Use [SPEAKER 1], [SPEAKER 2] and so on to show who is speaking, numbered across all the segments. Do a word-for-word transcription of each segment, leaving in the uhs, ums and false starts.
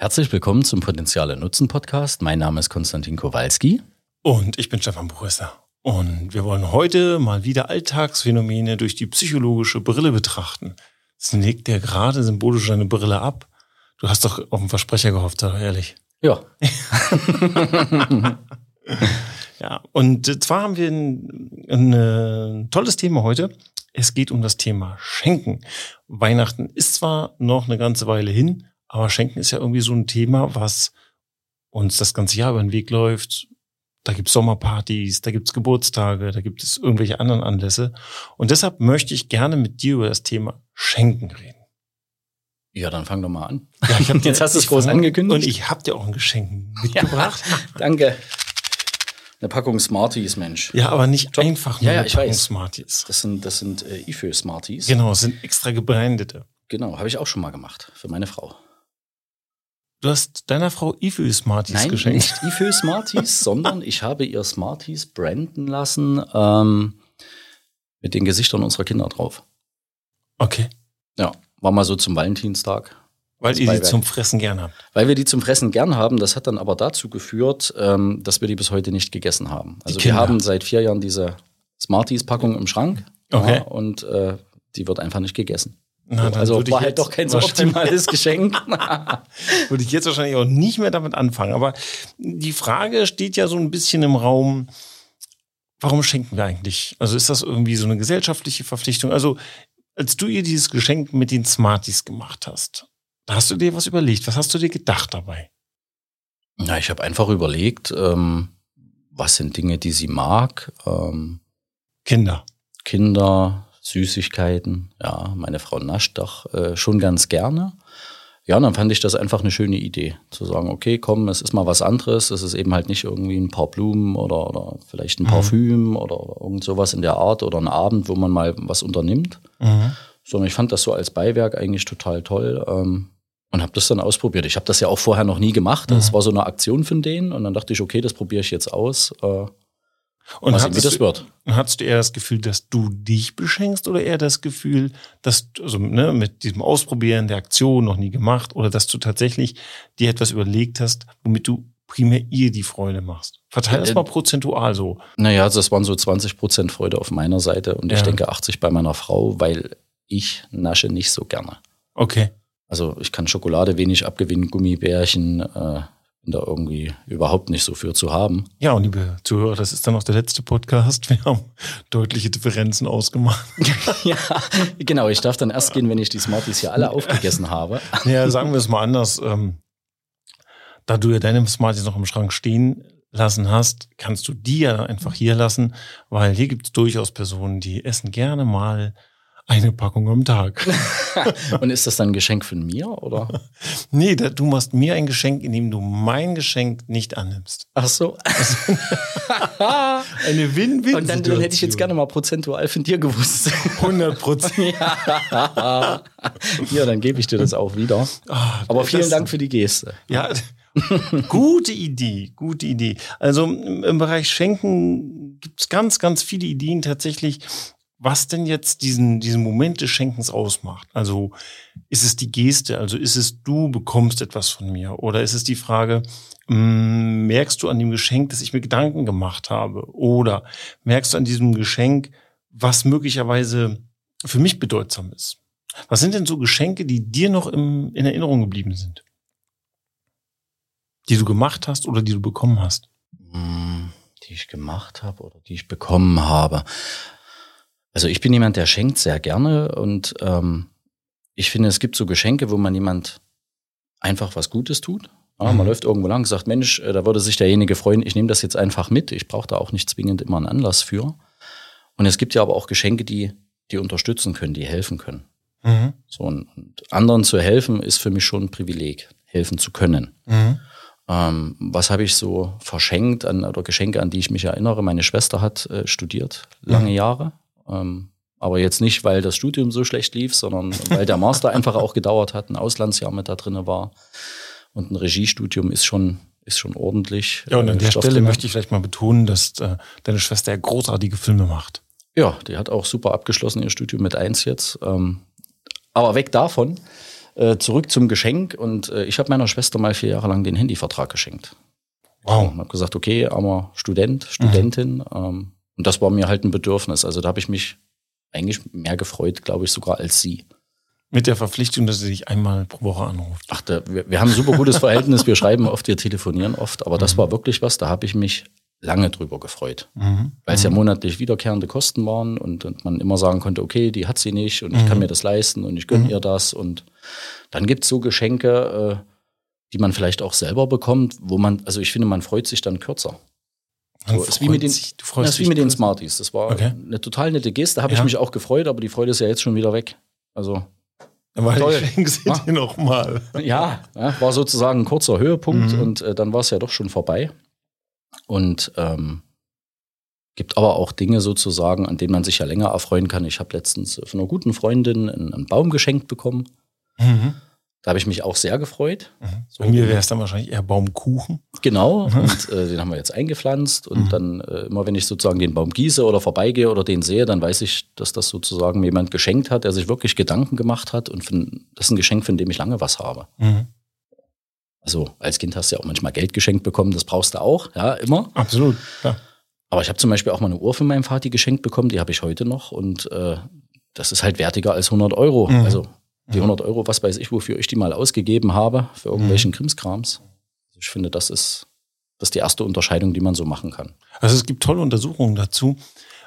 [SPEAKER 1] Herzlich willkommen zum Potenziale Nutzen Podcast. Mein Name ist Konstantin Kowalski.
[SPEAKER 2] Und ich bin Stefan Brösser. Und wir wollen heute mal wieder Alltagsphänomene durch die psychologische Brille betrachten. Jetzt legt der gerade symbolisch seine Brille ab. Du hast doch auf einen Versprecher gehofft, sag ehrlich.
[SPEAKER 1] Ja.
[SPEAKER 2] Ja, und zwar haben wir ein, ein tolles Thema heute. Es geht um das Thema Schenken. Weihnachten ist zwar noch eine ganze Weile hin, aber Schenken ist ja irgendwie so ein Thema, was uns das ganze Jahr über den Weg läuft. Da gibt's Sommerpartys, da gibt's Geburtstage, da gibt es irgendwelche anderen Anlässe. Und deshalb möchte ich gerne mit dir über das Thema Schenken reden.
[SPEAKER 1] Ja, dann fang doch mal an.
[SPEAKER 2] Ja, ich hab
[SPEAKER 1] Jetzt hast du es groß angekündigt.
[SPEAKER 2] Und ich habe dir auch ein Geschenk mitgebracht.
[SPEAKER 1] Ja, danke. Eine Packung Smarties, Mensch.
[SPEAKER 2] Ja, aber nicht Top. Einfach nur
[SPEAKER 1] ja, ja,
[SPEAKER 2] eine
[SPEAKER 1] ich
[SPEAKER 2] Packung
[SPEAKER 1] weiß.
[SPEAKER 2] Smarties.
[SPEAKER 1] Das sind, das sind äh, I F Ö Smarties.
[SPEAKER 2] Genau, es sind extra gebrandete.
[SPEAKER 1] Genau, habe ich auch schon mal gemacht für meine Frau.
[SPEAKER 2] Du hast deiner Frau I F Ö Smarties
[SPEAKER 1] Nein,
[SPEAKER 2] geschenkt?
[SPEAKER 1] nicht I F Ö Smarties, sondern ich habe ihr Smarties branden lassen ähm, mit den Gesichtern unserer Kinder drauf.
[SPEAKER 2] Okay.
[SPEAKER 1] Ja, war mal so zum Valentinstag.
[SPEAKER 2] Weil ihr die zum Fressen gern habt.
[SPEAKER 1] Weil wir die zum Fressen gern haben. Das hat dann aber dazu geführt, ähm, dass wir die bis heute nicht gegessen haben. Also wir haben seit vier Jahren diese Smarties-Packung im Schrank.
[SPEAKER 2] Okay.
[SPEAKER 1] Ja, und äh, die wird einfach nicht gegessen.
[SPEAKER 2] Na,
[SPEAKER 1] so, also war halt doch kein so optimales Geschenk.
[SPEAKER 2] Würde ich jetzt wahrscheinlich auch nicht mehr damit anfangen. Aber die Frage steht ja so ein bisschen im Raum, warum schenken wir eigentlich? Also ist das irgendwie so eine gesellschaftliche Verpflichtung? Also als du ihr dieses Geschenk mit den Smarties gemacht hast, da hast du dir was überlegt. Was hast du dir gedacht dabei?
[SPEAKER 1] Na, ich habe einfach überlegt, ähm, was sind Dinge, die sie mag? Ähm,
[SPEAKER 2] Kinder.
[SPEAKER 1] Kinder, Süßigkeiten. Ja, meine Frau nascht doch äh, schon ganz gerne. Ja, und dann fand ich das einfach eine schöne Idee, zu sagen, okay, komm, es ist mal was anderes. Es ist eben halt nicht irgendwie ein paar Blumen oder, oder vielleicht ein
[SPEAKER 2] mhm.
[SPEAKER 1] Parfüm oder irgend sowas in der Art oder ein Abend, wo man mal was unternimmt.
[SPEAKER 2] Mhm.
[SPEAKER 1] Sondern ich fand das so als Beiwerk eigentlich total toll. Ähm, Und habe das dann ausprobiert. Ich habe das ja auch vorher noch nie gemacht. Das mhm. war so eine Aktion von denen. Und dann dachte ich, okay, das probiere ich jetzt aus. Äh,
[SPEAKER 2] und
[SPEAKER 1] mal sehen, wie das wird.
[SPEAKER 2] Und hattest du eher das Gefühl, dass du dich beschenkst oder eher das Gefühl, dass du also, ne, mit diesem Ausprobieren der Aktion noch nie gemacht oder dass du tatsächlich dir etwas überlegt hast, womit du primär ihr die Freude machst? Verteil das äh, mal prozentual so.
[SPEAKER 1] Naja, das waren so zwanzig Prozent Freude auf meiner Seite und
[SPEAKER 2] ja.
[SPEAKER 1] ich denke achtzig bei meiner Frau, weil ich nasche nicht so gerne.
[SPEAKER 2] Okay.
[SPEAKER 1] Also ich kann Schokolade wenig abgewinnen, Gummibärchen, äh, bin da irgendwie überhaupt nicht so für zu haben.
[SPEAKER 2] Ja, und liebe Zuhörer, das ist dann auch der letzte Podcast. Wir haben deutliche Differenzen ausgemacht.
[SPEAKER 1] Ja, genau. Ich darf dann erst gehen, wenn ich die Smarties hier alle aufgegessen habe.
[SPEAKER 2] Ja, sagen wir es mal anders. Ähm, da du ja deine Smarties noch im Schrank stehen lassen hast, kannst du die ja einfach hier lassen, weil hier gibt es durchaus Personen, die essen gerne mal eine Packung am Tag.
[SPEAKER 1] Und ist das dann ein Geschenk von mir, oder?
[SPEAKER 2] Nee, da, du machst mir ein Geschenk, indem du mein Geschenk nicht annimmst.
[SPEAKER 1] Ach so.
[SPEAKER 2] Eine Win-Win-Situation.
[SPEAKER 1] Und dann, dann hätte ich jetzt gerne mal prozentual von dir gewusst.
[SPEAKER 2] hundert Prozent.
[SPEAKER 1] Ja. Ja, dann gebe ich dir das auch wieder.
[SPEAKER 2] Oh,
[SPEAKER 1] Aber vielen
[SPEAKER 2] das,
[SPEAKER 1] Dank für die Geste.
[SPEAKER 2] Ja, gute Idee, gute Idee. Also im Bereich Schenken gibt es ganz, ganz viele Ideen tatsächlich, was denn jetzt diesen, diesen Moment des Schenkens ausmacht. Also ist es die Geste, also ist es, du bekommst etwas von mir? Oder ist es die Frage, mh, merkst du an dem Geschenk, dass ich mir Gedanken gemacht habe? Oder merkst du an diesem Geschenk, was möglicherweise für mich bedeutsam ist? Was sind denn so Geschenke, die dir noch im, in Erinnerung geblieben sind? Die du gemacht hast oder die du bekommen hast?
[SPEAKER 1] Die ich gemacht habe oder die ich bekommen habe. Also ich bin jemand, der schenkt sehr gerne und ähm, ich finde, es gibt so Geschenke, wo man jemand einfach was Gutes tut. Ja, mhm. Man läuft irgendwo lang, sagt, Mensch, da würde sich derjenige freuen, ich nehme das jetzt einfach mit. Ich brauche da auch nicht zwingend immer einen Anlass für. Und es gibt ja aber auch Geschenke, die die unterstützen können, die helfen können. Mhm. So, und, und anderen zu helfen, ist für mich schon ein Privileg, helfen zu können. Mhm. Ähm, was habe ich so verschenkt an, oder Geschenke, an die ich mich erinnere? Meine Schwester hat äh, studiert, lange mhm. Jahre. Ähm, aber jetzt nicht, weil das Studium so schlecht lief, sondern weil der Master einfach auch gedauert hat, ein Auslandsjahr mit da drin war. Und ein Regiestudium ist schon, ist schon ordentlich.
[SPEAKER 2] Ja, und an
[SPEAKER 1] äh,
[SPEAKER 2] der
[SPEAKER 1] Stoff
[SPEAKER 2] Stelle
[SPEAKER 1] drin.
[SPEAKER 2] möchte ich vielleicht mal betonen, dass äh, deine Schwester ja großartige Filme macht.
[SPEAKER 1] Ja, die hat auch super abgeschlossen, ihr Studium mit eins jetzt. Ähm, aber weg davon. Äh, zurück zum Geschenk. Und äh, ich habe meiner Schwester mal vier Jahre lang den Handyvertrag geschenkt.
[SPEAKER 2] Wow.
[SPEAKER 1] Ich habe gesagt, okay, armer Student, Studentin. Mhm. Ähm, und das war mir halt ein Bedürfnis. Also da habe ich mich eigentlich mehr gefreut, glaube ich, sogar als sie.
[SPEAKER 2] Mit der Verpflichtung, dass sie dich einmal pro Woche anruft.
[SPEAKER 1] Ach, da, wir, wir haben ein super gutes Verhältnis. Wir schreiben oft, wir telefonieren oft. Aber das
[SPEAKER 2] Mhm.
[SPEAKER 1] war wirklich was, da habe ich mich lange drüber gefreut.
[SPEAKER 2] Mhm.
[SPEAKER 1] Weil es
[SPEAKER 2] mhm.
[SPEAKER 1] ja monatlich wiederkehrende Kosten waren und, und man immer sagen konnte, okay, die hat sie nicht und ich
[SPEAKER 2] Mhm.
[SPEAKER 1] kann mir das leisten und ich gönne
[SPEAKER 2] Mhm.
[SPEAKER 1] ihr das. Und dann gibt es so Geschenke, äh, die man vielleicht auch selber bekommt, wo man, also ich finde, man freut sich dann kürzer. So, ist wie mit den,
[SPEAKER 2] sich, du freust
[SPEAKER 1] das ist wie
[SPEAKER 2] dich
[SPEAKER 1] mit den
[SPEAKER 2] kürzer.
[SPEAKER 1] Smarties. Das war
[SPEAKER 2] Okay.
[SPEAKER 1] eine total nette Geste, da habe
[SPEAKER 2] Ja.
[SPEAKER 1] ich mich auch gefreut, aber die Freude ist ja jetzt schon wieder weg. Also
[SPEAKER 2] Weil
[SPEAKER 1] toll.
[SPEAKER 2] ich schenke sie
[SPEAKER 1] Ja.
[SPEAKER 2] dir noch mal.
[SPEAKER 1] ja, ja, war sozusagen ein kurzer Höhepunkt
[SPEAKER 2] Mhm.
[SPEAKER 1] und äh, dann war es ja doch schon vorbei. Und ähm, gibt aber auch Dinge sozusagen, an denen man sich ja länger erfreuen kann. Ich habe letztens von einer guten Freundin einen, einen Baum geschenkt bekommen.
[SPEAKER 2] Mhm.
[SPEAKER 1] Da habe ich mich auch sehr gefreut.
[SPEAKER 2] Mhm.
[SPEAKER 1] So,
[SPEAKER 2] Bei mir wäre es dann wahrscheinlich eher Baumkuchen.
[SPEAKER 1] Genau,
[SPEAKER 2] Mhm.
[SPEAKER 1] und äh, den haben wir jetzt eingepflanzt. Und
[SPEAKER 2] Mhm.
[SPEAKER 1] dann äh, immer, wenn ich sozusagen den Baum gieße oder vorbeigehe oder den sehe, dann weiß ich, dass das sozusagen mir jemand geschenkt hat, der sich wirklich Gedanken gemacht hat. Und von, das ist ein Geschenk, von dem ich lange was habe.
[SPEAKER 2] Mhm.
[SPEAKER 1] Also als Kind hast du ja auch manchmal Geld geschenkt bekommen, das brauchst du auch, ja, immer.
[SPEAKER 2] Absolut, klar.
[SPEAKER 1] Aber ich habe zum Beispiel auch mal eine Uhr von meinem Vati geschenkt bekommen, die habe ich heute noch. Und äh, das ist halt wertiger als hundert Euro.
[SPEAKER 2] Mhm.
[SPEAKER 1] Also die hundert Euro, was weiß ich, wofür ich die mal ausgegeben habe, für irgendwelchen Krimskrams. Also ich finde, das ist, das ist die erste Unterscheidung, die man so machen kann.
[SPEAKER 2] Also es gibt tolle Untersuchungen dazu,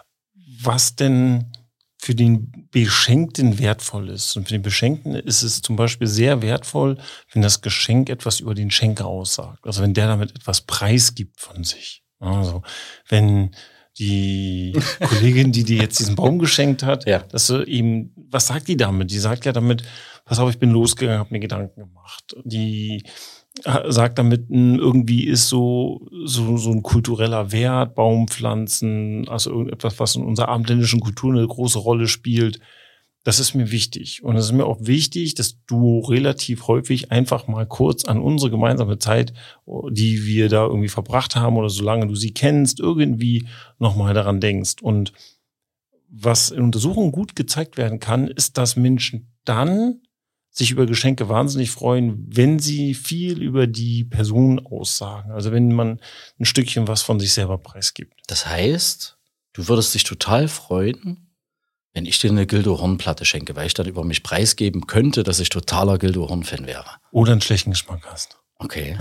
[SPEAKER 2] was denn für den Beschenkten wertvoll ist. Und für den Beschenkten ist es zum Beispiel sehr wertvoll, wenn das Geschenk etwas über den Schenker aussagt. Also wenn der damit etwas preisgibt von sich. Also wenn die Kollegin, die dir jetzt diesen Baum geschenkt hat,
[SPEAKER 1] Ja.
[SPEAKER 2] dass du eben, was sagt die damit? Die sagt ja damit, pass auf, ich bin losgegangen, habe mir Gedanken gemacht. Die sagt damit, irgendwie ist so, so, so ein kultureller Wert, Baumpflanzen, also irgendetwas, was in unserer abendländischen Kultur eine große Rolle spielt. Das ist mir wichtig. Und es ist mir auch wichtig, dass du relativ häufig einfach mal kurz an unsere gemeinsame Zeit, die wir da irgendwie verbracht haben oder solange du sie kennst, irgendwie nochmal daran denkst. Und was in Untersuchungen gut gezeigt werden kann, ist, dass Menschen dann sich über Geschenke wahnsinnig freuen, wenn sie viel über die Person aussagen. Also wenn man ein Stückchen was von sich selber preisgibt.
[SPEAKER 1] Das heißt, du würdest dich total freuen, wenn ich dir eine Gildo Horn-Platte schenke, weil ich dann über mich preisgeben könnte, dass ich totaler Gildo Horn-Fan wäre.
[SPEAKER 2] Oder einen schlechten Geschmack hast.
[SPEAKER 1] Okay.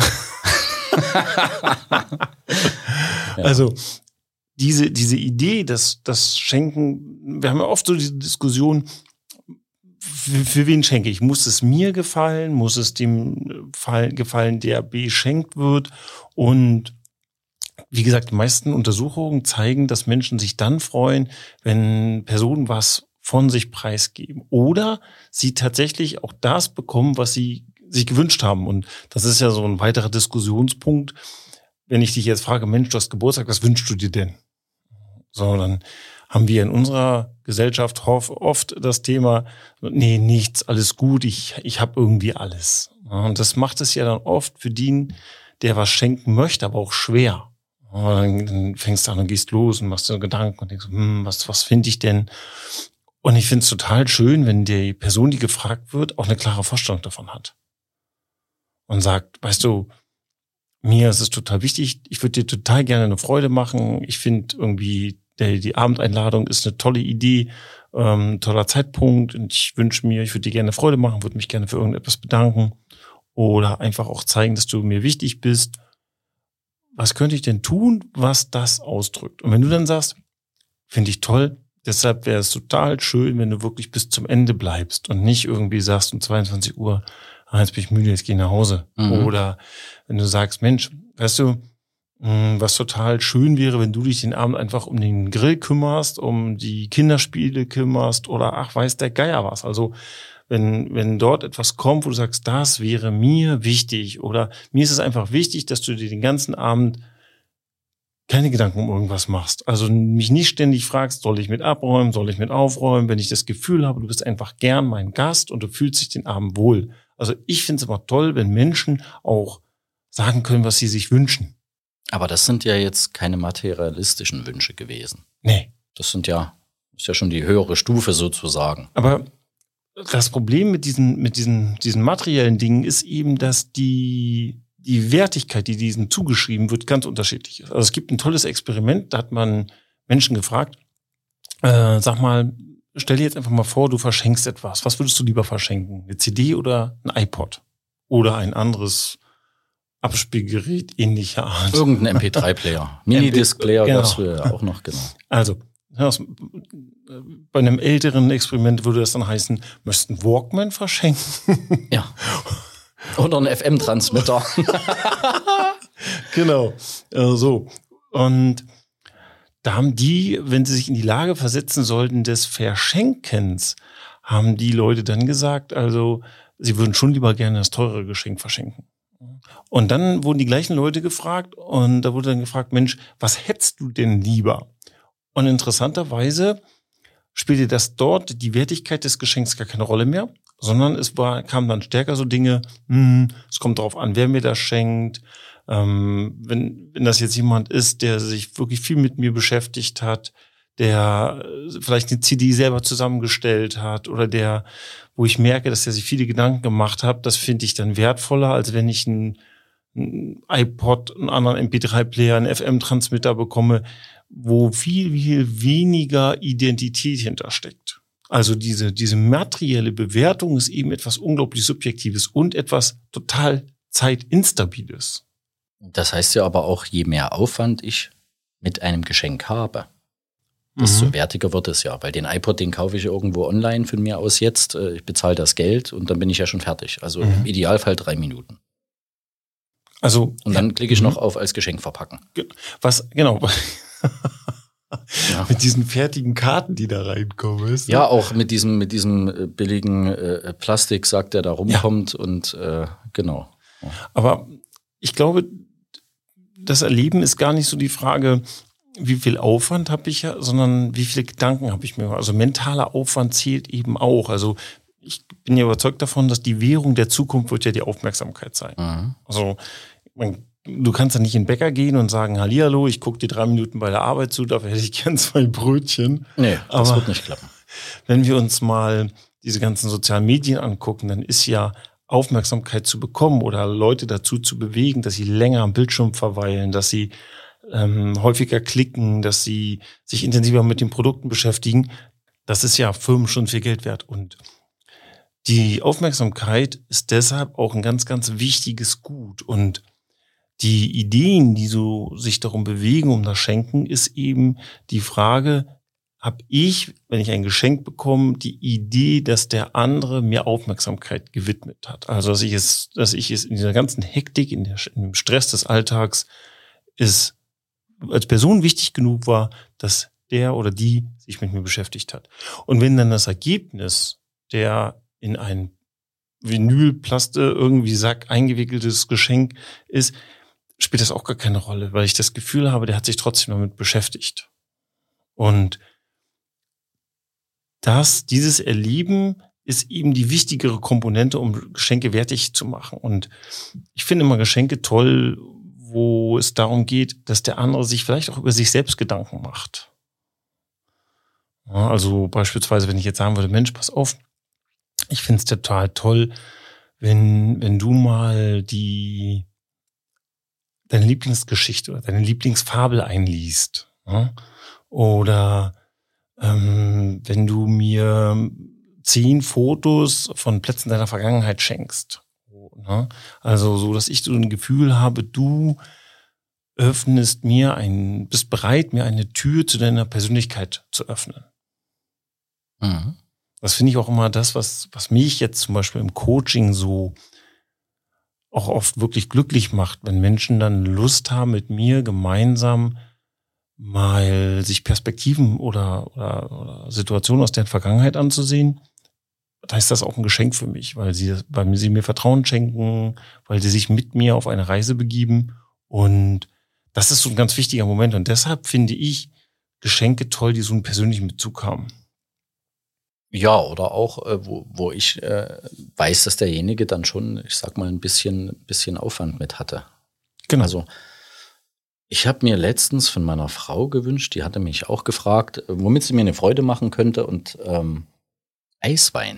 [SPEAKER 2] Ja. Also diese, diese Idee, dass das Schenken, wir haben ja oft so diese Diskussion, für, für wen schenke ich? Muss es mir gefallen? Muss es dem gefallen, der beschenkt wird? Und wie gesagt, die meisten Untersuchungen zeigen, dass Menschen sich dann freuen, wenn Personen was von sich preisgeben. Oder sie tatsächlich auch das bekommen, was sie sich gewünscht haben. Und das ist ja so ein weiterer Diskussionspunkt. Wenn ich dich jetzt frage, Mensch, du hast Geburtstag, was wünschst du dir denn? So, dann haben wir in unserer Gesellschaft oft das Thema, nee, nichts, alles gut, ich, ich habe irgendwie alles. Und das macht es ja dann oft für den, der was schenken möchte, aber auch schwer. Und dann fängst du an und gehst los und machst dir Gedanken und denkst, hm, was, was finde ich denn? Und ich finde es total schön, wenn die Person, die gefragt wird, auch eine klare Vorstellung davon hat. Und sagt, weißt du, mir ist es total wichtig, ich würde dir total gerne eine Freude machen. Ich finde irgendwie, der, die Abendeinladung ist eine tolle Idee, ähm, toller Zeitpunkt und ich wünsche mir, ich würde dir gerne Freude machen, würde mich gerne für irgendetwas bedanken oder einfach auch zeigen, dass du mir wichtig bist. Was könnte ich denn tun, was das ausdrückt? Und wenn du dann sagst, finde ich toll, deshalb wäre es total schön, wenn du wirklich bis zum Ende bleibst und nicht irgendwie sagst um zweiundzwanzig Uhr, ah, jetzt bin ich müde, jetzt gehe ich nach Hause. Mhm. Oder wenn du sagst, Mensch, weißt du, was total schön wäre, wenn du dich den Abend einfach um den Grill kümmerst, um die Kinderspiele kümmerst oder ach, weiß der Geier was. Also wenn wenn dort etwas kommt, wo du sagst, das wäre mir wichtig oder mir ist es einfach wichtig, dass du dir den ganzen Abend keine Gedanken um irgendwas machst. Also mich nicht ständig fragst, soll ich mit abräumen, soll ich mit aufräumen, wenn ich das Gefühl habe, du bist einfach gern mein Gast und du fühlst dich den Abend wohl. Also ich finde es immer toll, wenn Menschen auch sagen können, was sie sich wünschen.
[SPEAKER 1] Aber das sind ja jetzt keine materialistischen Wünsche gewesen.
[SPEAKER 2] Nee.
[SPEAKER 1] Das sind ja, ist ja schon die höhere Stufe sozusagen.
[SPEAKER 2] Aber das Problem mit diesen, mit diesen, diesen materiellen Dingen ist eben, dass die, die Wertigkeit, die diesen zugeschrieben wird, ganz unterschiedlich ist. Also es gibt ein tolles Experiment, da hat man Menschen gefragt, äh, sag mal, stell dir jetzt einfach mal vor, du verschenkst etwas. Was würdest du lieber verschenken? Eine C D oder ein iPod? Oder ein anderes Abspielgerät ähnlicher Art?
[SPEAKER 1] Irgendein M P drei Player. Minidisc-Player
[SPEAKER 2] genau.
[SPEAKER 1] gab es früher ja auch noch, genau.
[SPEAKER 2] Also, bei einem älteren Experiment würde das dann heißen, möchtest du einen Walkman verschenken?
[SPEAKER 1] Ja. Oder einen F M-Transmitter.
[SPEAKER 2] Genau. Äh, so. Und da haben die, wenn sie sich in die Lage versetzen sollten des Verschenkens, haben die Leute dann gesagt, also sie würden schon lieber gerne das teure Geschenk verschenken. Und dann wurden die gleichen Leute gefragt und da wurde dann gefragt, Mensch, was hättest du denn lieber? Und interessanterweise spielte das dort die Wertigkeit des Geschenks gar keine Rolle mehr, sondern es war, kamen dann stärker so Dinge, hm, es kommt darauf an, wer mir das schenkt. Ähm, wenn, wenn das jetzt jemand ist, der sich wirklich viel mit mir beschäftigt hat, der vielleicht eine C D selber zusammengestellt hat oder der, wo ich merke, dass er sich viele Gedanken gemacht hat, das finde ich dann wertvoller, als wenn ich ein, ein iPod, einen anderen M P drei Player, einen F M-Transmitter bekomme, wo viel, viel weniger Identität hintersteckt. Also diese, diese materielle Bewertung ist eben etwas unglaublich Subjektives und etwas total zeitinstabiles.
[SPEAKER 1] Das heißt ja aber auch, je mehr Aufwand ich mit einem Geschenk habe, desto mhm. wertiger wird es ja. Weil den iPod, den kaufe ich irgendwo online von mir aus jetzt. Ich bezahle das Geld und dann bin ich ja schon fertig. Also mhm. im Idealfall drei Minuten.
[SPEAKER 2] Also
[SPEAKER 1] und dann klicke ich mhm. noch auf als Geschenk verpacken.
[SPEAKER 2] Was, genau. Ja. Mit diesen fertigen Karten, die da reinkommen. Ist, ne?
[SPEAKER 1] Ja, auch mit diesem, mit diesem billigen äh, Plastiksack, der da rumkommt. Ja. Und äh, genau. Ja.
[SPEAKER 2] Aber ich glaube, das Erleben ist gar nicht so die Frage, wie viel Aufwand habe ich ja, sondern wie viele Gedanken habe ich mir. Also mentaler Aufwand zählt eben auch. Also ich bin ja überzeugt davon, dass die Währung der Zukunft wird ja die Aufmerksamkeit sein. Mhm. Also man, du kannst ja nicht in den Bäcker gehen und sagen, hallihallo, ich gucke dir drei Minuten bei der Arbeit zu, dafür hätte ich gern zwei Brötchen.
[SPEAKER 1] Nee, das
[SPEAKER 2] Aber
[SPEAKER 1] wird nicht klappen.
[SPEAKER 2] Wenn wir uns mal diese ganzen sozialen Medien angucken, dann ist ja Aufmerksamkeit zu bekommen oder Leute dazu zu bewegen, dass sie länger am Bildschirm verweilen, dass sie ähm, häufiger klicken, dass sie sich intensiver mit den Produkten beschäftigen. Das ist ja Firmen schon viel Geld wert. Und die Aufmerksamkeit ist deshalb auch ein ganz, ganz wichtiges Gut. Und die Ideen, die so sich darum bewegen, um das Schenken, ist eben die Frage, habe ich, wenn ich ein Geschenk bekomme, die Idee, dass der andere mir Aufmerksamkeit gewidmet hat. Also, dass ich es, dass ich es in dieser ganzen Hektik, in, der, in dem Stress des Alltags, ist als Person wichtig genug war, dass der oder die sich mit mir beschäftigt hat. Und wenn dann das Ergebnis der in ein Vinylplaste irgendwie Sack eingewickeltes Geschenk ist, spielt das auch gar keine Rolle, weil ich das Gefühl habe, der hat sich trotzdem damit beschäftigt. Und das, dieses Erleben ist eben die wichtigere Komponente, um Geschenke wertig zu machen. Und ich finde immer Geschenke toll, wo es darum geht, dass der andere sich vielleicht auch über sich selbst Gedanken macht. Ja, also beispielsweise, wenn ich jetzt sagen würde, Mensch, pass auf, ich finde es total toll, wenn, wenn du mal die deine Lieblingsgeschichte oder deine Lieblingsfabel einliest. Ja? Oder ähm, wenn du mir zehn Fotos von Plätzen deiner Vergangenheit schenkst. Ne? Also so, dass ich so ein Gefühl habe, du öffnest mir ein, bist bereit, mir eine Tür zu deiner Persönlichkeit zu öffnen. Mhm. Das finde ich auch immer das, was, was mich jetzt zum Beispiel im Coaching so auch oft wirklich glücklich macht, wenn Menschen dann Lust haben, mit mir gemeinsam mal sich Perspektiven oder, oder, oder Situationen aus der Vergangenheit anzusehen. Da ist das auch ein Geschenk für mich, weil sie, weil sie mir Vertrauen schenken, weil sie sich mit mir auf eine Reise begeben. Und das ist so ein ganz wichtiger Moment. Und deshalb finde ich Geschenke toll, die so einen persönlichen Bezug haben.
[SPEAKER 1] Ja, oder auch, äh, wo, wo ich äh, weiß, dass derjenige dann schon, ich sag mal, ein bisschen, bisschen Aufwand mit hatte.
[SPEAKER 2] Genau.
[SPEAKER 1] Also ich habe mir letztens von meiner Frau gewünscht, die hatte mich auch gefragt, womit sie mir eine Freude machen könnte und ähm, Eiswein.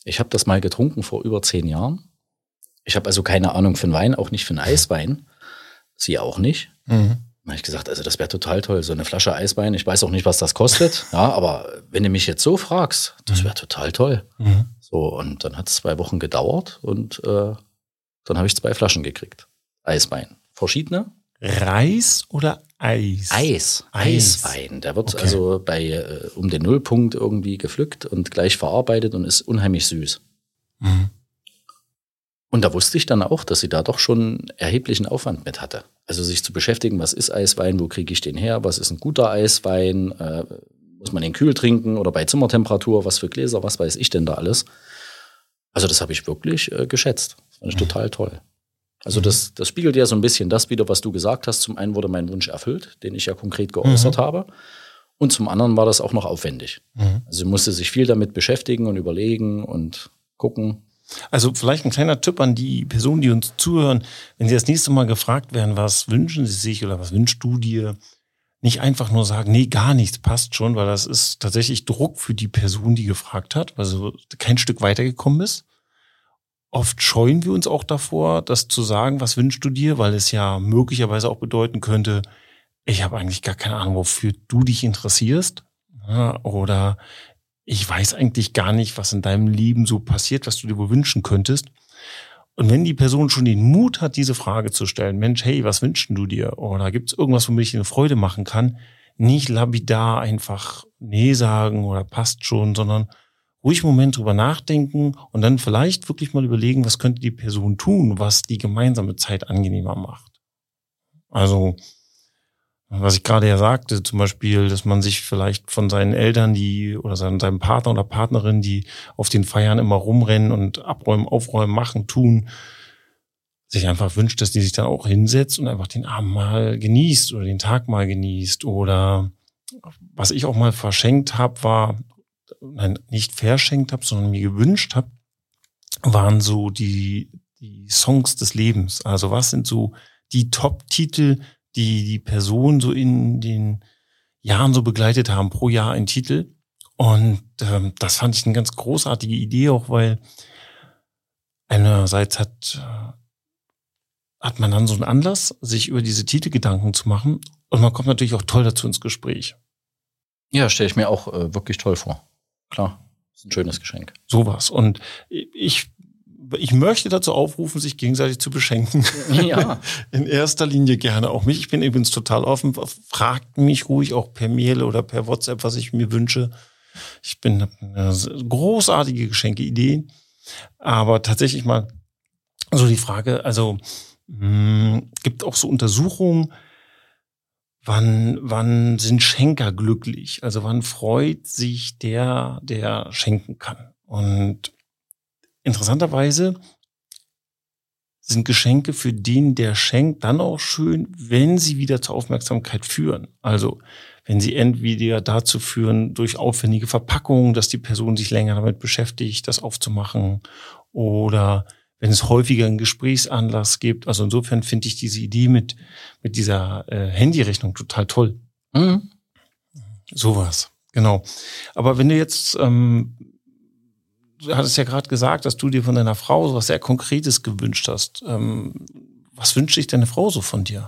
[SPEAKER 1] Ich habe das mal getrunken vor über zehn Jahren. Ich habe also keine Ahnung von Wein, auch nicht von Eiswein. Sie auch nicht. Mhm. Da habe ich gesagt, also das wäre total toll, so eine Flasche Eiswein. Ich weiß auch nicht, was das kostet. Ja, aber wenn du mich jetzt so fragst, das wäre total toll. Mhm. So, und dann hat es zwei Wochen gedauert und äh, dann habe ich zwei Flaschen gekriegt. Eiswein. Verschiedene.
[SPEAKER 2] Reis oder Eis?
[SPEAKER 1] Eis.
[SPEAKER 2] Eis.
[SPEAKER 1] Eiswein. Der wird
[SPEAKER 2] Okay.
[SPEAKER 1] also bei äh, um den Nullpunkt irgendwie gepflückt und gleich verarbeitet und ist unheimlich süß. Mhm. Und da wusste ich dann auch, dass sie da doch schon erheblichen Aufwand mit hatte. Also sich zu beschäftigen, was ist Eiswein, wo kriege ich den her, was ist ein guter Eiswein, äh, muss man den kühl trinken oder bei Zimmertemperatur, was für Gläser, was weiß ich denn da alles. Also das habe ich wirklich äh, geschätzt. Das fand ich mhm. total toll. Also mhm. das, das spiegelt ja so ein bisschen das wieder, was du gesagt hast. Zum einen wurde mein Wunsch erfüllt, den ich ja konkret geäußert mhm. habe. Und zum anderen war das auch noch aufwendig. Mhm. Also sie musste sich viel damit beschäftigen und überlegen und gucken.
[SPEAKER 2] Also vielleicht ein kleiner Tipp an die Personen, die uns zuhören. Wenn sie das nächste Mal gefragt werden, was wünschen sie sich oder was wünschst du dir, nicht einfach nur sagen, nee, gar nichts, passt schon, weil das ist tatsächlich Druck für die Person, die gefragt hat, weil sie kein Stück weitergekommen ist. Oft scheuen wir uns auch davor, das zu sagen, was wünschst du dir, weil es ja möglicherweise auch bedeuten könnte, ich habe eigentlich gar keine Ahnung, wofür du dich interessierst. Ja, oder ich weiß eigentlich gar nicht, was in deinem Leben so passiert, was du dir wohl wünschen könntest. Und wenn die Person schon den Mut hat, diese Frage zu stellen, Mensch, hey, was wünschst du dir? Oder gibt es irgendwas, womit ich dir eine Freude machen kann? Nicht lapidar einfach nee sagen oder passt schon, sondern ruhig einen Moment drüber nachdenken und dann vielleicht wirklich mal überlegen, was könnte die Person tun, was die gemeinsame Zeit angenehmer macht. Also was ich gerade ja sagte, zum Beispiel, dass man sich vielleicht von seinen Eltern, die oder seinem Partner oder Partnerin, die auf den Feiern immer rumrennen und abräumen, aufräumen, machen, tun, sich einfach wünscht, dass die sich dann auch hinsetzt und einfach den Abend mal genießt oder den Tag mal genießt. Oder was ich auch mal verschenkt habe, war, nein, nicht verschenkt habe, sondern mir gewünscht habe, waren so die, die Songs des Lebens. Also was sind so die Top-Titel, die die Person so in den Jahren so begleitet haben, pro Jahr ein Titel. Und ähm, das fand ich eine ganz großartige Idee, auch weil einerseits hat, hat man dann so einen Anlass, sich über diese Titel Gedanken zu machen. Und man kommt natürlich auch toll dazu ins Gespräch.
[SPEAKER 1] Ja, stelle ich mir auch äh, wirklich toll vor. Klar, ist ein schönes Geschenk.
[SPEAKER 2] Sowas. Und ich Ich möchte dazu aufrufen, sich gegenseitig zu beschenken.
[SPEAKER 1] Ja.
[SPEAKER 2] In erster Linie gerne auch mich. Ich bin übrigens total offen. Fragt mich ruhig auch per Mail oder per WhatsApp, was ich mir wünsche. Ich bin eine großartige Geschenkeidee. Aber tatsächlich mal so die Frage, also mh, gibt auch so Untersuchungen, wann, wann sind Schenker glücklich? Also wann freut sich der, der schenken kann? Und interessanterweise sind Geschenke für den, der schenkt, dann auch schön, wenn sie wieder zur Aufmerksamkeit führen. Also wenn sie entweder dazu führen, durch aufwendige Verpackungen, dass die Person sich länger damit beschäftigt, das aufzumachen, oder wenn es häufiger einen Gesprächsanlass gibt. Also insofern finde ich diese Idee mit mit dieser äh, Handyrechnung total toll. Mhm. Sowas, genau. Aber wenn du jetzt ähm, du hattest ja gerade gesagt, dass du dir von deiner Frau so was sehr Konkretes gewünscht hast. Ähm, was wünscht sich deine Frau so von dir?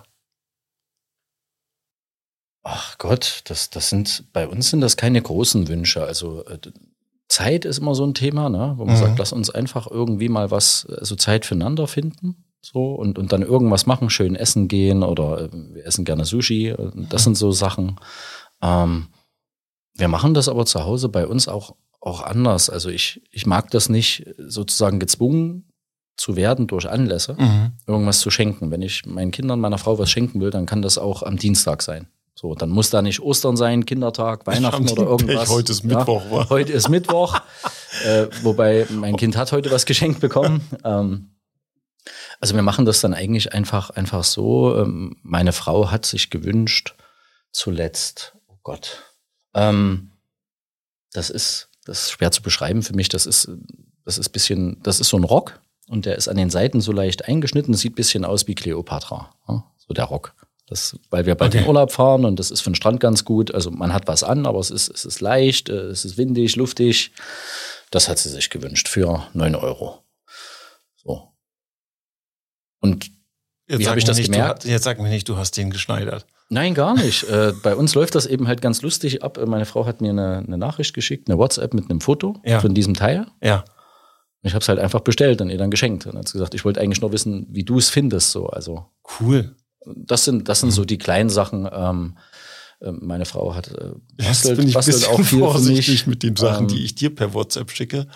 [SPEAKER 1] Ach Gott, das, das sind, bei uns sind das keine großen Wünsche. Also äh, Zeit ist immer so ein Thema, ne? Wo man mhm. sagt, lass uns einfach irgendwie mal was, also Zeit füreinander finden. So, und, und dann irgendwas machen, schön essen gehen oder äh, wir essen gerne Sushi. Das mhm. sind so Sachen. Ähm, wir machen das aber zu Hause bei uns auch auch anders. Also ich, ich mag das nicht, sozusagen gezwungen zu werden durch Anlässe, mhm. irgendwas zu schenken. Wenn ich meinen Kindern, meiner Frau was schenken will, dann kann das auch am Dienstag sein. So, dann muss da nicht Ostern sein, Kindertag, Weihnachten oder irgendwas.
[SPEAKER 2] Pech, heute ist Mittwoch. Ja, war.
[SPEAKER 1] Heute ist Mittwoch, äh, wobei mein Kind hat heute was geschenkt bekommen. Ähm, also wir machen das dann eigentlich einfach, einfach so. Ähm, meine Frau hat sich gewünscht, zuletzt, oh Gott, ähm, das ist Das ist schwer zu beschreiben für mich. Das ist, das ist bisschen, das ist so ein Rock und der ist an den Seiten so leicht eingeschnitten. Das sieht ein bisschen aus wie Kleopatra, ja? So der Rock. Das, weil wir bald okay. in Urlaub fahren und das ist für den Strand ganz gut. Also man hat was an, aber es ist, es ist leicht, es ist windig, luftig. Das hat sie sich gewünscht für neun Euro. So. Und
[SPEAKER 2] jetzt
[SPEAKER 1] wie habe ich das
[SPEAKER 2] nicht,
[SPEAKER 1] gemerkt?
[SPEAKER 2] Du, jetzt sag mir nicht, du hast den geschneidert.
[SPEAKER 1] Nein, gar nicht. äh, bei uns läuft das eben halt ganz lustig ab. Meine Frau hat mir eine, eine Nachricht geschickt, eine WhatsApp mit einem Foto
[SPEAKER 2] ja.
[SPEAKER 1] von diesem Teil.
[SPEAKER 2] Ja.
[SPEAKER 1] Ich habe es halt einfach bestellt und ihr dann geschenkt. Und hat gesagt, ich wollte eigentlich nur wissen, wie du es findest. So, also
[SPEAKER 2] cool.
[SPEAKER 1] Das sind, das sind so die kleinen Sachen. Ähm, meine Frau hat äh,
[SPEAKER 2] bastelt, bin ich bastelt auch viel vorsichtig für mich. Mit den Sachen, ähm, die ich dir per WhatsApp schicke.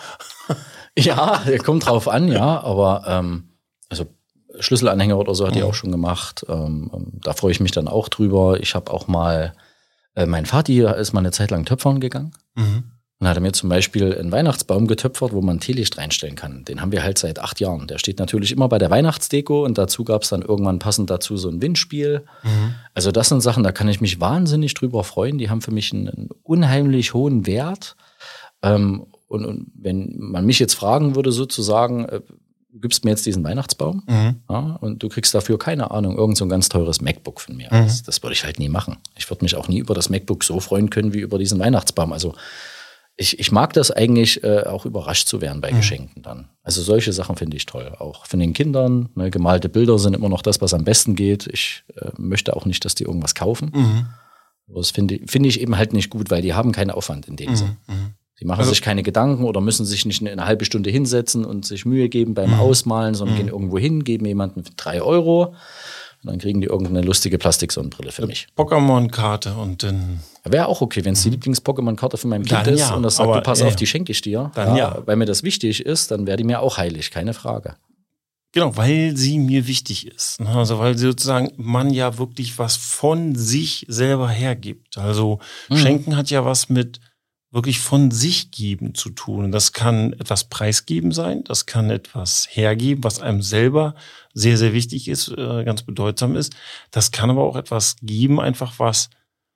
[SPEAKER 1] Ja, kommt drauf an, ja. Aber ähm, also Schlüsselanhänger oder so hat die mhm. auch schon gemacht. Ähm, da freue ich mich dann auch drüber. Ich habe auch mal, äh, mein Vati ist mal eine Zeit lang töpfern gegangen. Mhm. Und hat er mir zum Beispiel einen Weihnachtsbaum getöpfert, wo man ein Teelicht reinstellen kann. Den haben wir halt seit acht Jahren. Der steht natürlich immer bei der Weihnachtsdeko und dazu gab es dann irgendwann passend dazu so ein Windspiel. Mhm. Also das sind Sachen, da kann ich mich wahnsinnig drüber freuen. Die haben für mich einen, einen unheimlich hohen Wert. Ähm, und, und wenn man mich jetzt fragen würde sozusagen, äh, gibst mir jetzt diesen Weihnachtsbaum mhm. ja, und du kriegst dafür, keine Ahnung, irgend so ein ganz teures MacBook von mir. Mhm. Das, das würde ich halt nie machen. Ich würde mich auch nie über das MacBook so freuen können wie über diesen Weihnachtsbaum. Also Ich, ich mag das eigentlich, äh, auch überrascht zu werden bei mhm. Geschenken dann. Also solche Sachen finde ich toll. Auch von den Kindern. Ne, gemalte Bilder sind immer noch das, was am besten geht. Ich äh, möchte auch nicht, dass die irgendwas kaufen. Mhm. Das finde find ich eben halt nicht gut, weil die haben keinen Aufwand in dem mhm. Sinn. Die machen also, sich keine Gedanken oder müssen sich nicht eine halbe Stunde hinsetzen und sich Mühe geben beim mhm. Ausmalen, sondern mhm. gehen irgendwo hin, geben jemandem drei Euro. Und dann kriegen die irgendeine lustige Plastiksonnenbrille für mich.
[SPEAKER 2] Pokémon-Karte und dann.
[SPEAKER 1] Wäre auch okay, wenn es die Lieblings-Pokémon-Karte von meinem Kind
[SPEAKER 2] dann
[SPEAKER 1] ist
[SPEAKER 2] ja,
[SPEAKER 1] und das sagt,
[SPEAKER 2] aber,
[SPEAKER 1] du pass
[SPEAKER 2] ja,
[SPEAKER 1] auf, die schenke ich dir.
[SPEAKER 2] Dann
[SPEAKER 1] ja,
[SPEAKER 2] ja.
[SPEAKER 1] Weil mir das wichtig ist, dann wäre die mir auch heilig, keine Frage.
[SPEAKER 2] Genau, weil sie mir wichtig ist. Also weil sozusagen man ja wirklich was von sich selber hergibt. Also mhm. Schenken hat ja was mit wirklich von sich geben zu tun. Das kann etwas preisgeben sein, das kann etwas hergeben, was einem selber sehr, sehr wichtig ist, ganz bedeutsam ist. Das kann aber auch etwas geben, einfach was,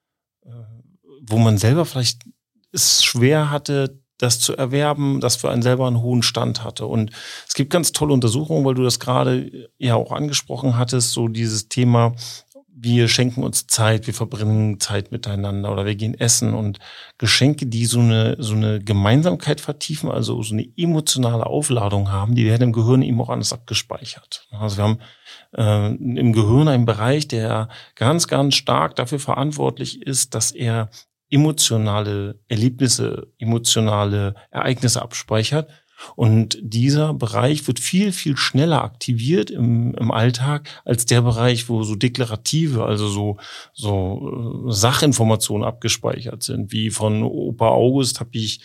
[SPEAKER 2] wo man selber vielleicht es schwer hatte, das zu erwerben, das für einen selber einen hohen Stand hatte. Und es gibt ganz tolle Untersuchungen, weil du das gerade ja auch angesprochen hattest, so dieses Thema, wir schenken uns Zeit, wir verbringen Zeit miteinander oder wir gehen essen und Geschenke, die so eine so eine Gemeinsamkeit vertiefen, also so eine emotionale Aufladung haben, die werden im Gehirn eben auch anders abgespeichert. Also wir haben äh, im Gehirn einen Bereich, der ganz, ganz stark dafür verantwortlich ist, dass er emotionale Erlebnisse, emotionale Ereignisse abspeichert. Und dieser Bereich wird viel, viel schneller aktiviert im, im Alltag als der Bereich, wo so deklarative, also so, so äh, Sachinformationen abgespeichert sind. Wie von Opa August habe ich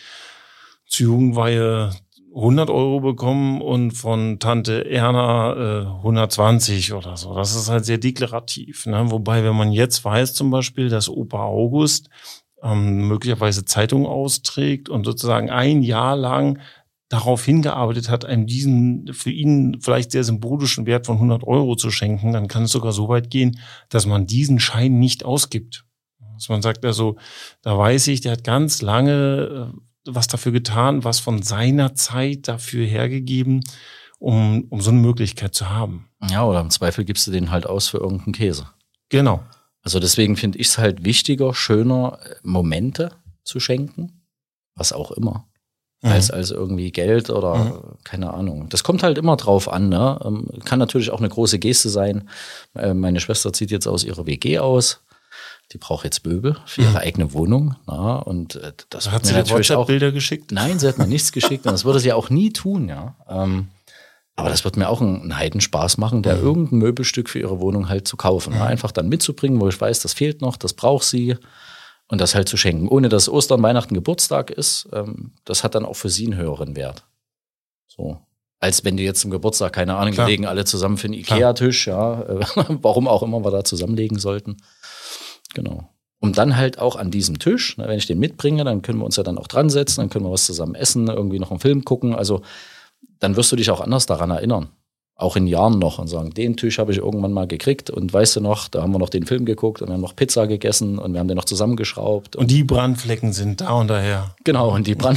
[SPEAKER 2] zur Jugendweihe hundert Euro bekommen und von Tante Erna äh, hundertzwanzig oder so. Das ist halt sehr deklarativ. Ne? Wobei, wenn man jetzt weiß zum Beispiel, dass Opa August ähm, möglicherweise Zeitungen austrägt und sozusagen ein Jahr lang darauf hingearbeitet hat, einem diesen für ihn vielleicht sehr symbolischen Wert von hundert Euro zu schenken, dann kann es sogar so weit gehen, dass man diesen Schein nicht ausgibt. Dass man sagt, also, da weiß ich, der hat ganz lange was dafür getan, was von seiner Zeit dafür hergegeben, um, um so eine Möglichkeit zu haben.
[SPEAKER 1] Ja, oder im Zweifel gibst du den halt aus für irgendeinen Käse.
[SPEAKER 2] Genau.
[SPEAKER 1] Also deswegen finde ich es halt wichtiger, schöner Momente zu schenken, was auch immer. Mhm. Als, als irgendwie Geld oder mhm. keine Ahnung. Das kommt halt immer drauf an. Ne? Kann natürlich auch eine große Geste sein. Meine Schwester zieht jetzt aus ihrer W G aus. Die braucht jetzt Möbel für ihre mhm. eigene Wohnung. Na, und das
[SPEAKER 2] hat sie dir WhatsApp-Bilder geschickt?
[SPEAKER 1] Nein, sie hat mir nichts geschickt. Und das würde sie auch nie tun. Ja. Aber das wird mir auch einen Heidenspaß machen, der mhm. irgendein Möbelstück für ihre Wohnung halt zu kaufen. Mhm. Einfach dann mitzubringen, wo ich weiß, das fehlt noch, das braucht sie. Und das halt zu schenken, ohne dass Ostern, Weihnachten, Geburtstag ist. Ähm, das hat dann auch für sie einen höheren Wert. So. Als wenn die jetzt zum Geburtstag, keine Ahnung, wir legen alle zusammen für einen Ikea-Tisch, ja. Äh, warum auch immer wir da zusammenlegen sollten. Genau. Und dann halt auch an diesem Tisch, na, wenn ich den mitbringe, dann können wir uns ja dann auch dran setzen, dann können wir was zusammen essen, irgendwie noch einen Film gucken. Also dann wirst du dich auch anders daran erinnern. Auch in Jahren noch und sagen, den Tisch habe ich irgendwann mal gekriegt und weißt du noch, da haben wir noch den Film geguckt und wir haben noch Pizza gegessen und wir haben den noch zusammengeschraubt.
[SPEAKER 2] Und, und die Brandflecken sind da und daher.
[SPEAKER 1] Genau, und die Brand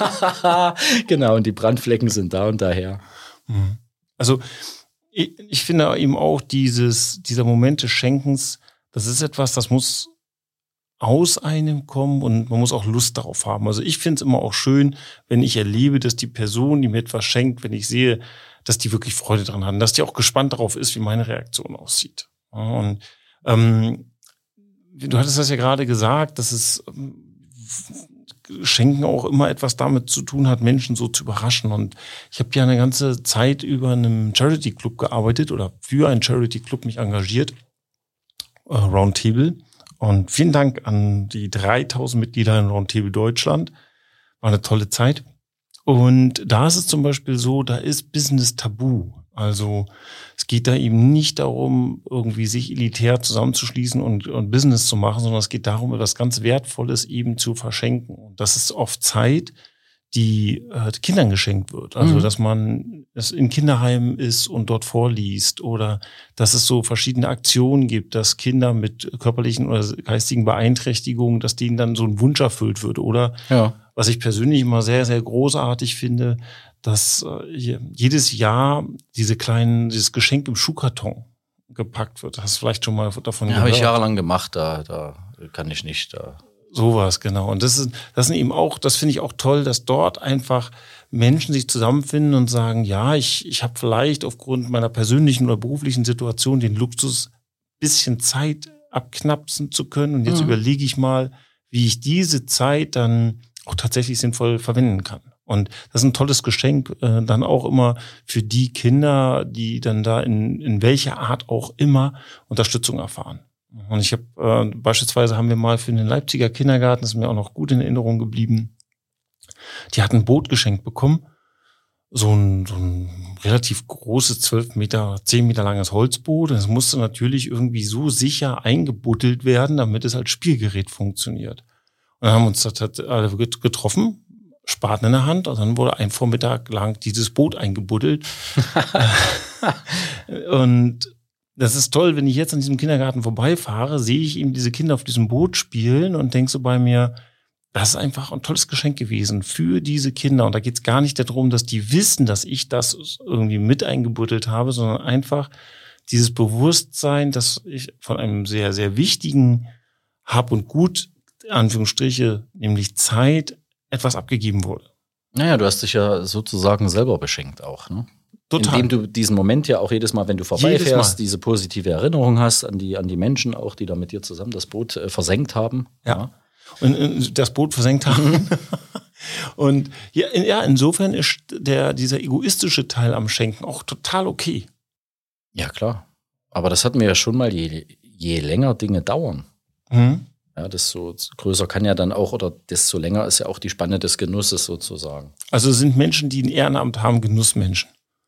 [SPEAKER 1] genau, und die Brandflecken sind da und daher.
[SPEAKER 2] Also ich, ich finde eben auch dieses, dieser Moment des Schenkens, das ist etwas, das muss aus einem kommen und man muss auch Lust darauf haben. Also ich finde es immer auch schön, wenn ich erlebe, dass die Person, die mir etwas schenkt, wenn ich sehe, dass die wirklich Freude dran haben, dass die auch gespannt darauf ist, wie meine Reaktion aussieht. Ja, und ähm, du hattest das ja gerade gesagt, dass es ähm, Schenken auch immer etwas damit zu tun hat, Menschen so zu überraschen. Und ich habe ja eine ganze Zeit über einem Charity Club gearbeitet oder für einen Charity Club mich engagiert, äh, Roundtable. Und vielen Dank an die dreitausend Mitglieder in Roundtable Deutschland. War eine tolle Zeit. Und da ist es zum Beispiel so, da ist Business tabu. Also es geht da eben nicht darum, irgendwie sich elitär zusammenzuschließen und, und Business zu machen, sondern es geht darum, etwas ganz Wertvolles eben zu verschenken. Und das ist oft Zeit, die äh, Kindern geschenkt wird. Also, mhm. dass man es in Kinderheimen ist und dort vorliest oder dass es so verschiedene Aktionen gibt, dass Kinder mit körperlichen oder geistigen Beeinträchtigungen, dass denen dann so ein Wunsch erfüllt wird. Oder ja. was ich persönlich immer sehr, sehr großartig finde, dass äh, jedes Jahr diese kleinen, dieses Geschenk im Schuhkarton gepackt wird. Hast du vielleicht schon mal davon
[SPEAKER 1] ja,
[SPEAKER 2] gehört?
[SPEAKER 1] Habe ich jahrelang gemacht, da, da kann ich nicht, da.
[SPEAKER 2] Sowas, genau. Und das ist, das sind eben auch, das finde ich auch toll, dass dort einfach Menschen sich zusammenfinden und sagen, ja, ich, ich habe vielleicht aufgrund meiner persönlichen oder beruflichen Situation den Luxus, bisschen Zeit abknapsen zu können. Und jetzt mhm. überlege ich mal, wie ich diese Zeit dann auch tatsächlich sinnvoll verwenden kann. Und das ist ein tolles Geschenk, äh, dann auch immer für die Kinder, die dann da in, in welcher Art auch immer Unterstützung erfahren. Und ich habe äh, beispielsweise haben wir mal für den Leipziger Kindergarten, das ist mir auch noch gut in Erinnerung geblieben, die hatten ein Boot geschenkt bekommen, so ein, so ein relativ großes, zwölf Meter, zehn Meter langes Holzboot. Und es musste natürlich irgendwie so sicher eingebuddelt werden, damit es als Spielgerät funktioniert. Und dann haben wir uns da alle getroffen, Spaten in der Hand, und dann wurde ein Vormittag lang dieses Boot eingebuddelt. Und das ist toll, wenn ich jetzt an diesem Kindergarten vorbeifahre, sehe ich eben diese Kinder auf diesem Boot spielen und denke so bei mir, das ist einfach ein tolles Geschenk gewesen für diese Kinder. Und da geht es gar nicht darum, dass die wissen, dass ich das irgendwie mit eingebuddelt habe, sondern einfach dieses Bewusstsein, dass ich von einem sehr, sehr wichtigen Hab und Gut, Anführungsstriche, nämlich Zeit, etwas abgegeben wurde.
[SPEAKER 1] Naja, du hast dich ja sozusagen selber beschenkt auch, ne?
[SPEAKER 2] Total.
[SPEAKER 1] Indem du diesen Moment ja auch jedes Mal, wenn du vorbeifährst, diese positive Erinnerung hast an die, an die Menschen auch, die da mit dir zusammen das Boot äh, versenkt haben.
[SPEAKER 2] Ja. ja. Und, und das Boot versenkt haben. Und ja, in, ja, insofern ist der, dieser egoistische Teil am Schenken auch total okay.
[SPEAKER 1] Ja, klar. Aber das hatten wir ja schon mal, je, je länger Dinge dauern.
[SPEAKER 2] Mhm.
[SPEAKER 1] Ja, desto größer kann ja dann auch, oder desto länger ist ja auch die Spanne des Genusses sozusagen.
[SPEAKER 2] Also sind Menschen, die ein Ehrenamt haben, Genussmenschen?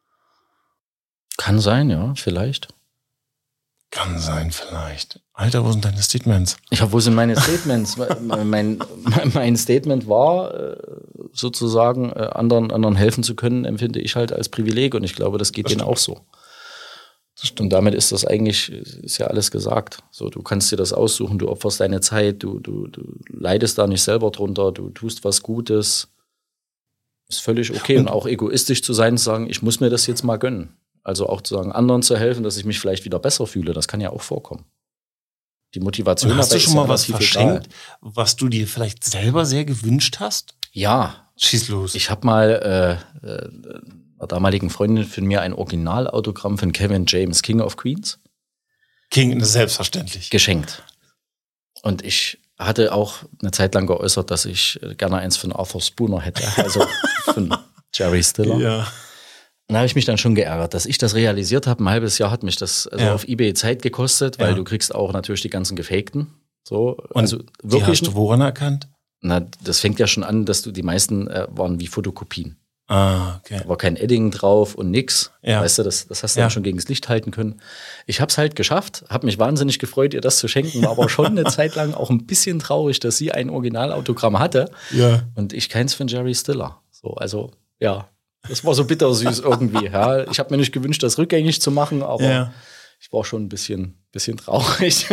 [SPEAKER 1] Kann sein, ja, vielleicht.
[SPEAKER 2] Kann sein, vielleicht. Alter, wo sind deine Statements?
[SPEAKER 1] Ja, wo sind meine Statements? mein, mein Statement war, sozusagen, anderen, anderen helfen zu können, empfinde ich halt als Privileg. Und ich glaube, das geht das denen stimmt. auch so. Das stimmt. Und damit ist das eigentlich, ist ja alles gesagt. So, du kannst dir das aussuchen, du opferst deine Zeit, du, du, du leidest da nicht selber drunter, du tust was Gutes. Ist völlig okay. Und, und auch egoistisch zu sein, zu sagen, ich muss mir das jetzt mal gönnen. Also auch zu sagen, anderen zu helfen, dass ich mich vielleicht wieder besser fühle, das kann ja auch vorkommen. Die Motivation.
[SPEAKER 2] Und hast du schon mal was verschenkt, egal. was du dir vielleicht selber sehr gewünscht hast?
[SPEAKER 1] Ja.
[SPEAKER 2] Schieß los.
[SPEAKER 1] Ich habe mal äh, äh, einer damaligen Freundin von mir ein Originalautogramm von Kevin James, King of Queens.
[SPEAKER 2] King, selbstverständlich.
[SPEAKER 1] Geschenkt. Und ich hatte auch eine Zeit lang geäußert, dass ich gerne eins von Arthur Spooner hätte, also von Jerry Stiller.
[SPEAKER 2] Ja.
[SPEAKER 1] Da habe ich mich dann schon geärgert, dass ich das realisiert habe. Ein halbes Jahr hat mich das also ja. auf eBay Zeit gekostet, weil ja. du kriegst auch natürlich die ganzen gefakten. So,
[SPEAKER 2] und also wirklich. Die hast du woran erkannt?
[SPEAKER 1] Na, das fängt ja schon an, dass du die meisten äh, waren wie Fotokopien.
[SPEAKER 2] Ah, okay.
[SPEAKER 1] Da war kein Edding drauf und nix.
[SPEAKER 2] Ja.
[SPEAKER 1] Weißt du, das, das hast du
[SPEAKER 2] ja.
[SPEAKER 1] dann schon gegen das Licht halten können. Ich habe es halt geschafft, habe mich wahnsinnig gefreut, ihr das zu schenken, war aber schon eine Zeit lang auch ein bisschen traurig, dass sie ein Originalautogramm hatte
[SPEAKER 2] ja.
[SPEAKER 1] und ich keins von Jerry Stiller. So, also, ja. Das war so bittersüß irgendwie. Ja. Ich habe mir nicht gewünscht, das rückgängig zu machen, aber ja. ich war schon ein bisschen, bisschen traurig.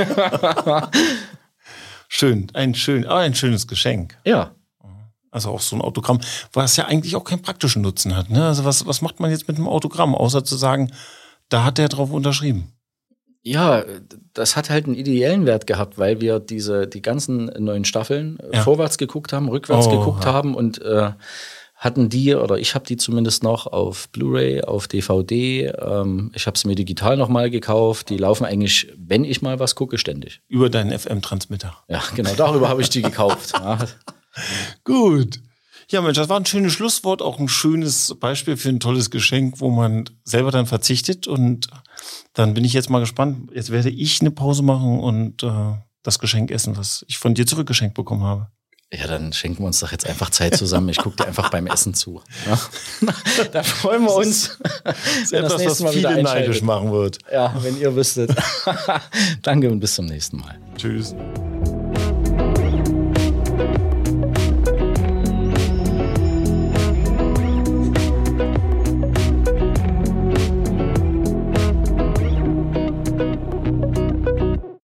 [SPEAKER 2] Schön, ein schön, aber ein schönes Geschenk.
[SPEAKER 1] Ja.
[SPEAKER 2] Also auch so ein Autogramm, was ja eigentlich auch keinen praktischen Nutzen hat. Ne? Also was, was macht man jetzt mit einem Autogramm, außer zu sagen, da hat der drauf unterschrieben?
[SPEAKER 1] Ja, das hat halt einen ideellen Wert gehabt, weil wir diese die ganzen neuen Staffeln
[SPEAKER 2] Ja.
[SPEAKER 1] vorwärts geguckt haben, rückwärts
[SPEAKER 2] Oh,
[SPEAKER 1] geguckt
[SPEAKER 2] ja.
[SPEAKER 1] haben und äh, hatten die, oder ich habe die zumindest noch auf Blu-ray, auf D V D. Ähm, ich habe sie mir digital nochmal gekauft. Die laufen eigentlich, wenn ich mal was gucke, ständig.
[SPEAKER 2] Über deinen F M-Transmitter.
[SPEAKER 1] Ja, genau, darüber habe ich die gekauft. Ja.
[SPEAKER 2] Gut. Ja, Mensch, das war ein schönes Schlusswort, auch ein schönes Beispiel für ein tolles Geschenk, wo man selber dann verzichtet. Und dann bin ich jetzt mal gespannt. Jetzt werde ich eine Pause machen und äh, das Geschenk essen, was ich von dir zurückgeschenkt bekommen habe.
[SPEAKER 1] Ja, dann schenken wir uns doch jetzt einfach Zeit zusammen. Ich gucke dir einfach beim Essen zu. Ja. Da freuen wir uns,
[SPEAKER 2] Das ist etwas, was viele neidisch machen wird.
[SPEAKER 1] Ja, wenn ihr wüsstet. Danke und bis zum nächsten Mal.
[SPEAKER 2] Tschüss.